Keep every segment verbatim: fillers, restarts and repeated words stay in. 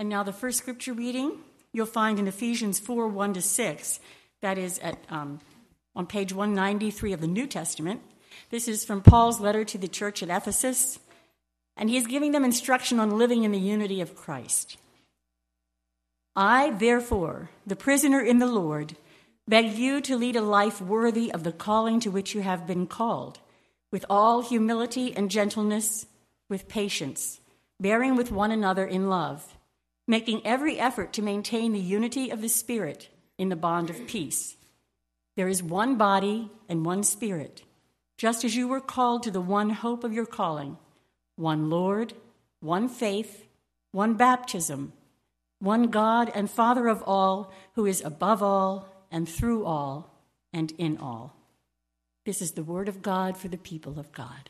And now the first scripture reading you'll find in Ephesians four, one to six. That is at um, on page one ninety-three of the New Testament. This is from Paul's letter to the church at Ephesus, and he is giving them instruction on living in the unity of Christ. I, therefore, the prisoner in the Lord, beg you to lead a life worthy of the calling to which you have been called, with all humility and gentleness, with patience, bearing with one another in love, making every effort to maintain the unity of the Spirit in the bond of peace. There is one body and one Spirit, just as you were called to the one hope of your calling, one Lord, one faith, one baptism, one God and Father of all, who is above all and through all and in all. This is the word of God for the people of God.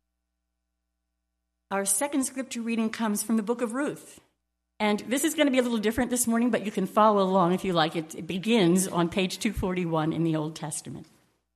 Our second scripture reading comes from the book of Ruth. And this is going to be a little different this morning, but you can follow along if you like. It, it begins on page two forty-one in the Old Testament.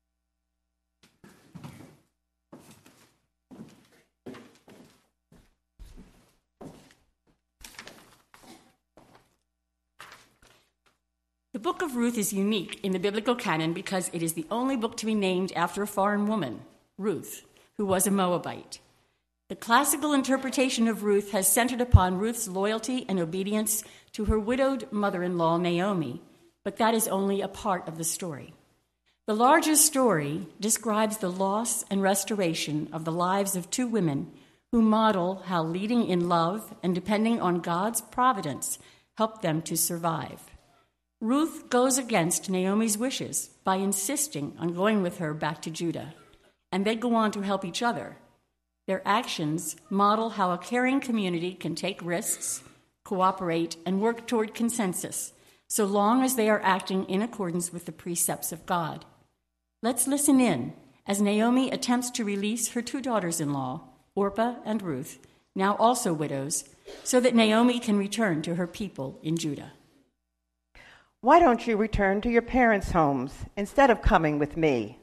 The book of Ruth is unique in the biblical canon because it is the only book to be named after a foreign woman, Ruth, who was a Moabite. The classical interpretation of Ruth has centered upon Ruth's loyalty and obedience to her widowed mother-in-law, Naomi, but that is only a part of the story. The larger story describes the loss and restoration of the lives of two women who model how leading in love and depending on God's providence helped them to survive. Ruth goes against Naomi's wishes by insisting on going with her back to Judah, and they go on to help each other. Their actions model how a caring community can take risks, cooperate, and work toward consensus, so long as they are acting in accordance with the precepts of God. Let's listen in as Naomi attempts to release her two daughters-in-law, Orpah and Ruth, now also widows, so that Naomi can return to her people in Judah. Why don't you return to your parents' homes instead of coming with me?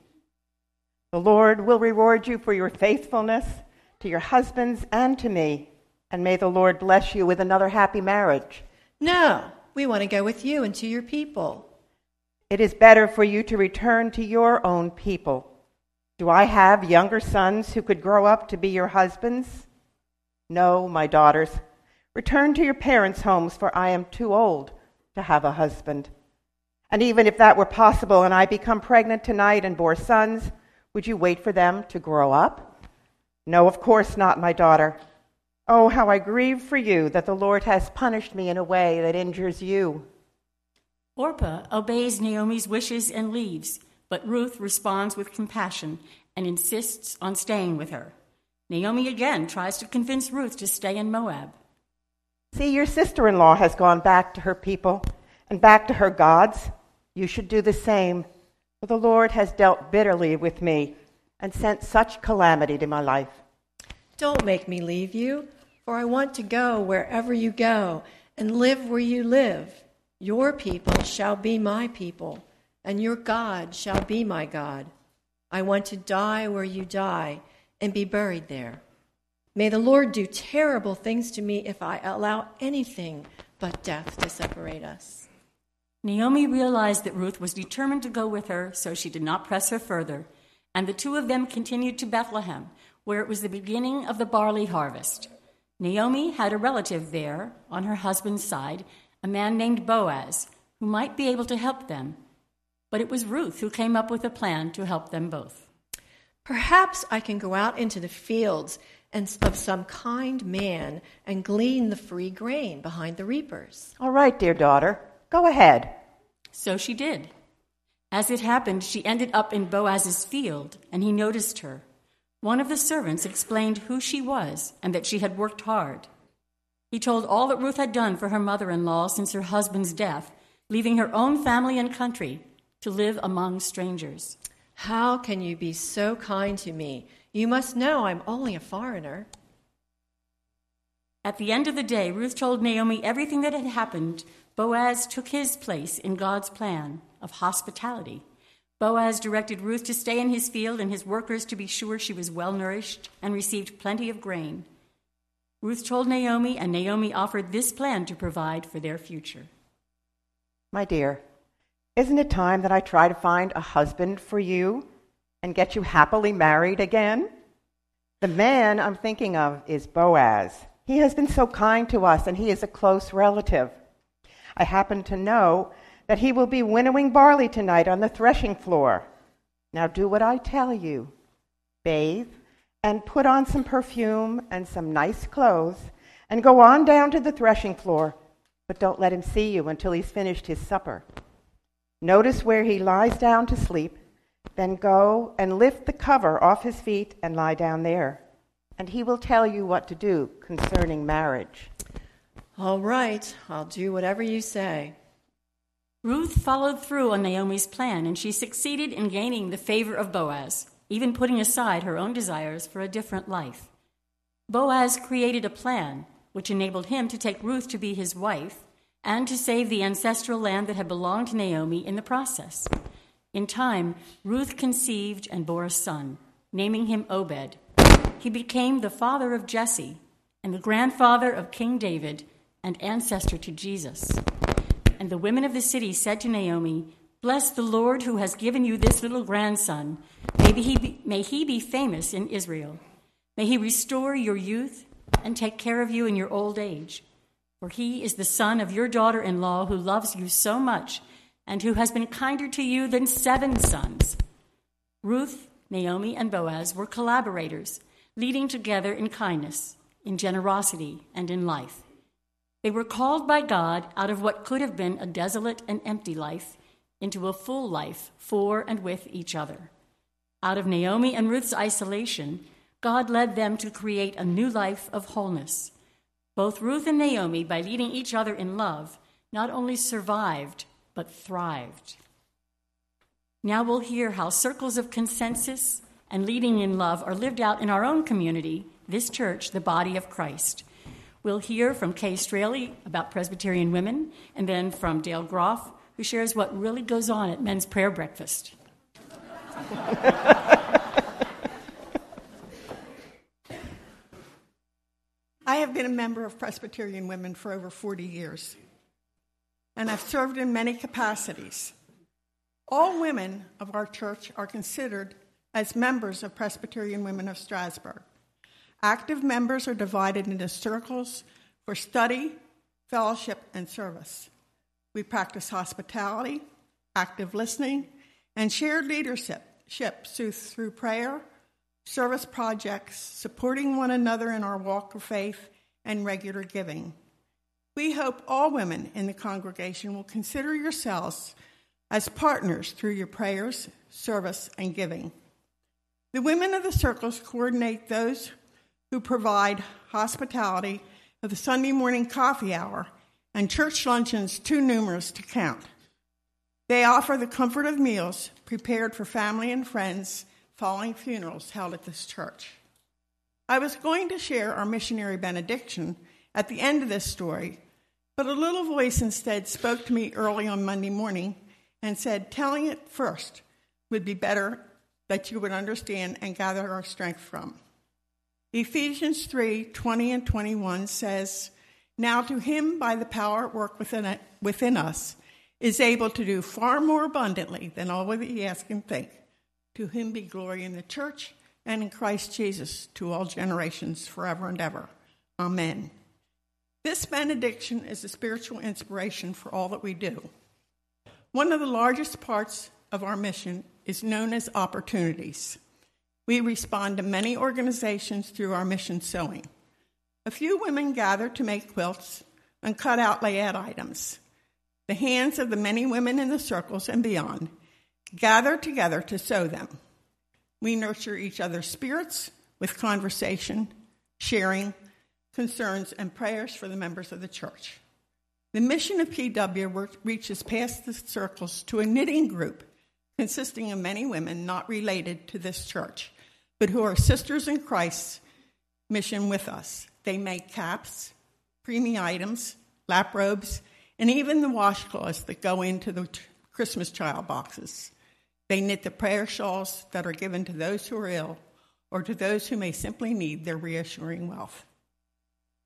The Lord will reward you for your faithfulness to your husbands and to me, and may the Lord bless you with another happy marriage. No, we want to go with you and to your people. It is better for you to return to your own people. Do I have younger sons who could grow up to be your husbands? No, my daughters, return to your parents' homes, for I am too old to have a husband. And even if that were possible and I become pregnant tonight and bore sons, would you wait for them to grow up? No, of course not, my daughter. Oh, how I grieve for you that the Lord has punished me in a way that injures you. Orpah obeys Naomi's wishes and leaves, but Ruth responds with compassion and insists on staying with her. Naomi again tries to convince Ruth to stay in Moab. See, your sister-in-law has gone back to her people and back to her gods. You should do the same, for the Lord has dealt bitterly with me and sent such calamity to my life. Don't make me leave you, for I want to go wherever you go and live where you live. Your people shall be my people, and your God shall be my God. I want to die where you die and be buried there. May the Lord do terrible things to me if I allow anything but death to separate us. Naomi realized that Ruth was determined to go with her, so she did not press her further, and the two of them continued to Bethlehem, where it was the beginning of the barley harvest. Naomi had a relative there on her husband's side, a man named Boaz, who might be able to help them, but it was Ruth who came up with a plan to help them both. Perhaps I can go out into the fields and of some kind man and glean the free grain behind the reapers. All right, dear daughter, go ahead. So she did. As it happened, she ended up in Boaz's field, and he noticed her. One of the servants explained who she was and that she had worked hard. He told all that Ruth had done for her mother-in-law since her husband's death, leaving her own family and country to live among strangers. How can you be so kind to me? You must know I'm only a foreigner. At the end of the day, Ruth told Naomi everything that had happened. Boaz took his place in God's plan of hospitality. Boaz directed Ruth to stay in his field and his workers to be sure she was well nourished and received plenty of grain. Ruth told Naomi, and Naomi offered this plan to provide for their future. My dear, isn't it time that I try to find a husband for you and get you happily married again? The man I'm thinking of is Boaz. He has been so kind to us, and he is a close relative. I happen to know that he will be winnowing barley tonight on the threshing floor. Now do what I tell you. Bathe and put on some perfume and some nice clothes and go on down to the threshing floor, but don't let him see you until he's finished his supper. Notice where he lies down to sleep, then go and lift the cover off his feet and lie down there, and he will tell you what to do concerning marriage. All right, I'll do whatever you say. Ruth followed through on Naomi's plan, and she succeeded in gaining the favor of Boaz, even putting aside her own desires for a different life. Boaz created a plan which enabled him to take Ruth to be his wife and to save the ancestral land that had belonged to Naomi in the process. In time, Ruth conceived and bore a son, naming him Obed. He became the father of Jesse and the grandfather of King David and ancestor to Jesus. And the women of the city said to Naomi, "Bless the Lord who has given you this little grandson. May he be, may he be famous in Israel. May he restore your youth and take care of you in your old age. For he is the son of your daughter-in-law who loves you so much and who has been kinder to you than seven sons." Ruth, Naomi, and Boaz were collaborators, leading together in kindness, in generosity, and in life. They were called by God out of what could have been a desolate and empty life into a full life for and with each other. Out of Naomi and Ruth's isolation, God led them to create a new life of wholeness. Both Ruth and Naomi, by leading each other in love, not only survived, but thrived. Now we'll hear how circles of consensus and leading in love are lived out in our own community, this church, the body of Christ. We'll hear from Kay Straley about Presbyterian women, and then from Dale Groff, who shares what really goes on at men's prayer breakfast. I have been a member of Presbyterian Women for over forty years, and I've served in many capacities. All women of our church are considered as members of Presbyterian Women of Strasbourg. Active members are divided into circles for study, fellowship, and service. We practice hospitality, active listening, and shared leadership through prayer, service projects, supporting one another in our walk of faith, and regular giving. We hope all women in the congregation will consider yourselves as partners through your prayers, service, and giving. The women of the circles coordinate those who provide hospitality of the Sunday morning coffee hour and church luncheons too numerous to count. They offer the comfort of meals prepared for family and friends following funerals held at this church. I was going to share our missionary benediction at the end of this story, but a little voice instead spoke to me early on Monday morning and said, telling it first would be better, that you would understand and gather our strength from. Ephesians three, twenty and twenty-one says, "Now to him by the power at work within, it, within us is able to do far more abundantly than all we ask and think. To him be glory in the church and in Christ Jesus to all generations forever and ever. Amen." This benediction is a spiritual inspiration for all that we do. One of the largest parts of our mission is known as opportunities. We respond to many organizations through our mission sewing. A few women gather to make quilts and cut out layout items. The hands of the many women in the circles and beyond gather together to sew them. We nurture each other's spirits with conversation, sharing, concerns, and prayers for the members of the church. The mission of P W reaches past the circles to a knitting group consisting of many women not related to this church, but who are sisters in Christ's mission with us. They make caps, preemie items, lap robes, and even the washcloths that go into the Christmas child boxes. They knit the prayer shawls that are given to those who are ill or to those who may simply need their reassuring wealth.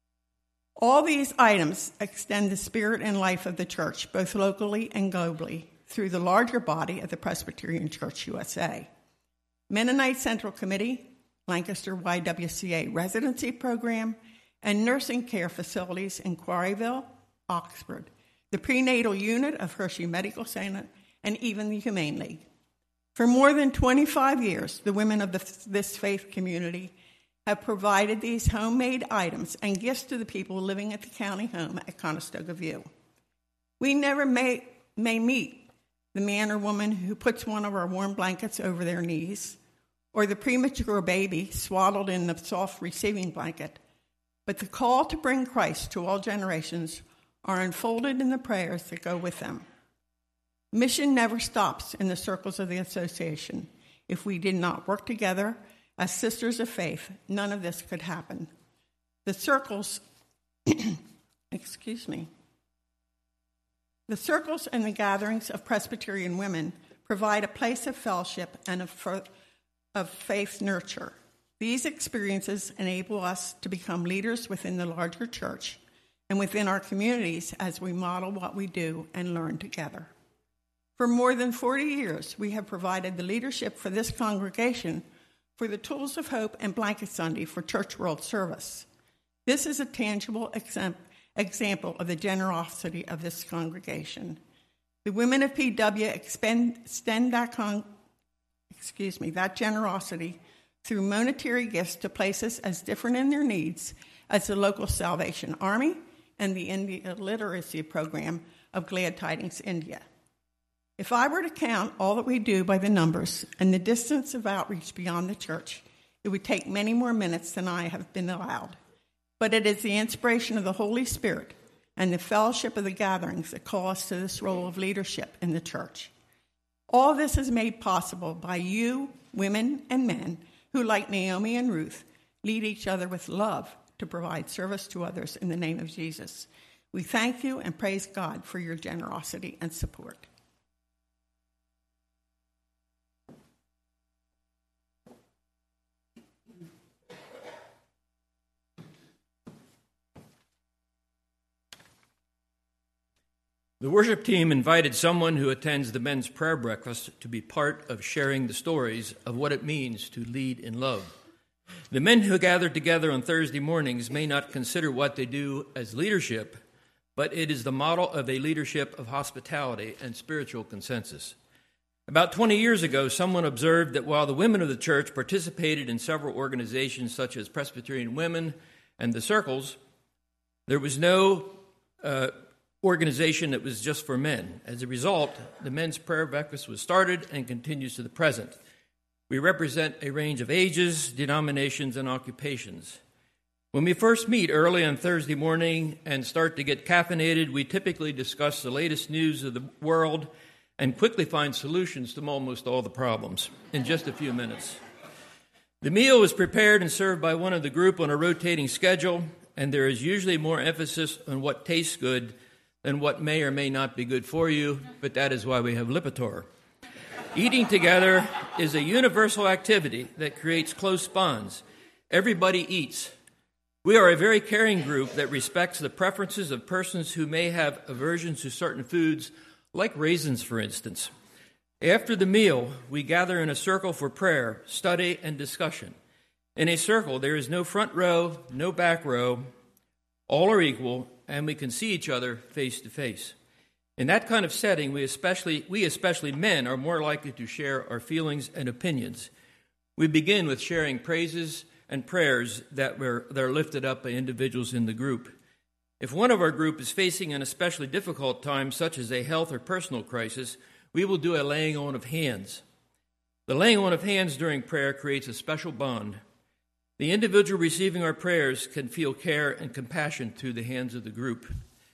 All these items extend the spirit and life of the church, both locally and globally, through the larger body of the Presbyterian Church U S A. Mennonite Central Committee, Lancaster Y W C A Residency Program, and nursing care facilities in Quarryville, Oxford, the prenatal unit of Hershey Medical Center, and even the Humane League. For more than twenty-five years, the women of the, this faith community have provided these homemade items and gifts to the people living at the county home at Conestoga View. We never may, may meet the man or woman who puts one of our warm blankets over their knees, or the premature baby swaddled in the soft receiving blanket, but the call to bring Christ to all generations are unfolded in the prayers that go with them. Mission never stops in the circles of the association. If we did not work together as sisters of faith, none of this could happen. The circles, excuse me, the circles and the gatherings of Presbyterian women provide a place of fellowship and of, of faith nurture. These experiences enable us to become leaders within the larger church and within our communities as we model what we do and learn together. For more than forty years, we have provided the leadership for this congregation for the Tools of Hope and Blanket Sunday for Church World Service. This is a tangible exam- example of the generosity of this congregation. The women of P W expend, extend that, con- excuse me, that generosity through monetary gifts to places as different in their needs as the local Salvation Army and the India Literacy Program of Glad Tidings India. If I were to count all that we do by the numbers and the distance of outreach beyond the church, it would take many more minutes than I have been allowed. But it is the inspiration of the Holy Spirit and the fellowship of the gatherings that call us to this role of leadership in the church. All this is made possible by you, women and men, who, like Naomi and Ruth, lead each other with love to provide service to others in the name of Jesus. We thank you and praise God for your generosity and support. The worship team invited someone who attends the men's prayer breakfast to be part of sharing the stories of what it means to lead in love. The men who gather together on Thursday mornings may not consider what they do as leadership, but it is the model of a leadership of hospitality and spiritual consensus. About twenty years ago, someone observed that while the women of the church participated in several organizations such as Presbyterian Women and the Circles, there was no uh, organization that was just for men. As a result, the men's prayer breakfast was started and continues to the present. We represent a range of ages, denominations, and occupations. When we first meet early on Thursday morning and start to get caffeinated, we typically discuss the latest news of the world and quickly find solutions to almost all the problems in just a few minutes. The meal is prepared and served by one of the group on a rotating schedule, and there is usually more emphasis on what tastes good than what may or may not be good for you, but that is why we have Lipitor. Eating together is a universal activity that creates close bonds. Everybody eats. We are a very caring group that respects the preferences of persons who may have aversions to certain foods, like raisins, for instance. After the meal, we gather in a circle for prayer, study, and discussion. In a circle, there is no front row, no back row. All are equal, and we can see each other face to face. In that kind of setting, we especially, we especially men are more likely to share our feelings and opinions. We begin with sharing praises and prayers that, were, that are lifted up by individuals in the group. If one of our group is facing an especially difficult time, such as a health or personal crisis, we will do a laying on of hands. The laying on of hands during prayer creates a special bond. The individual receiving our prayers can feel care and compassion through the hands of the group.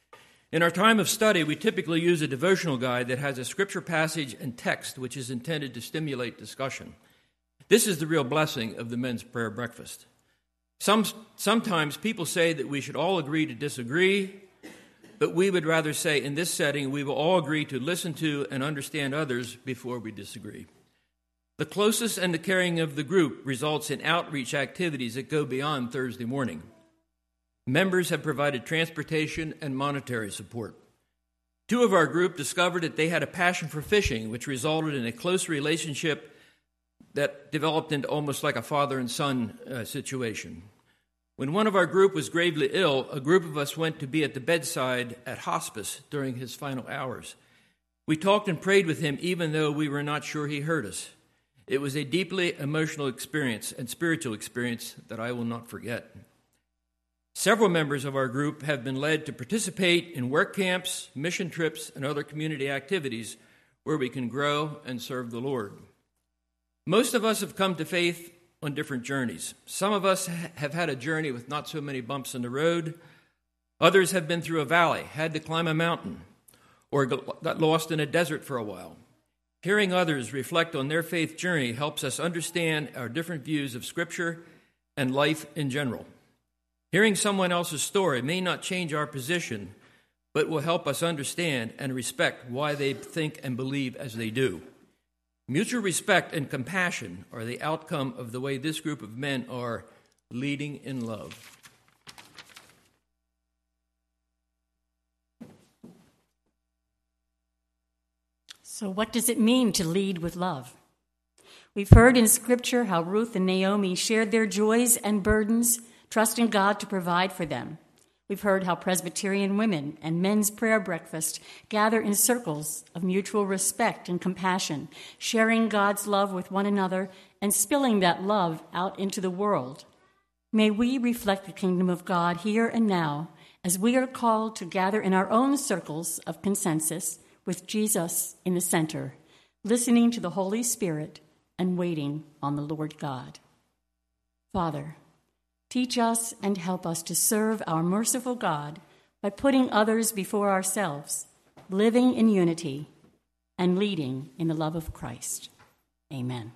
In our time of study, we typically use a devotional guide that has a scripture passage and text which is intended to stimulate discussion. This is the real blessing of the men's prayer breakfast. Some, sometimes people say that we should all agree to disagree, but we would rather say in this setting we will all agree to listen to and understand others before we disagree. The closeness and the caring of the group results in outreach activities that go beyond Thursday morning. Members have provided transportation and monetary support. Two of our group discovered that they had a passion for fishing, which resulted in a close relationship that developed into almost like a father and son uh, situation. When one of our group was gravely ill, a group of us went to be at the bedside at hospice during his final hours. We talked and prayed with him even though we were not sure he heard us. It was a deeply emotional experience and spiritual experience that I will not forget. Several members of our group have been led to participate in work camps, mission trips, and other community activities where we can grow and serve the Lord. Most of us have come to faith on different journeys. Some of us have had a journey with not so many bumps in the road. Others have been through a valley, had to climb a mountain, or got lost in a desert for a while. Hearing others reflect on their faith journey helps us understand our different views of Scripture and life in general. Hearing someone else's story may not change our position, but will help us understand and respect why they think and believe as they do. Mutual respect and compassion are the outcome of the way this group of men are leading in love. So what does it mean to lead with love? We've heard in Scripture how Ruth and Naomi shared their joys and burdens, trusting God to provide for them. We've heard how Presbyterian women and men's prayer breakfast gather in circles of mutual respect and compassion, sharing God's love with one another and spilling that love out into the world. May we reflect the kingdom of God here and now as we are called to gather in our own circles of consensus with Jesus in the center, listening to the Holy Spirit and waiting on the Lord God. Father, teach us and help us to serve our merciful God by putting others before ourselves, living in unity, and leading in the love of Christ. Amen.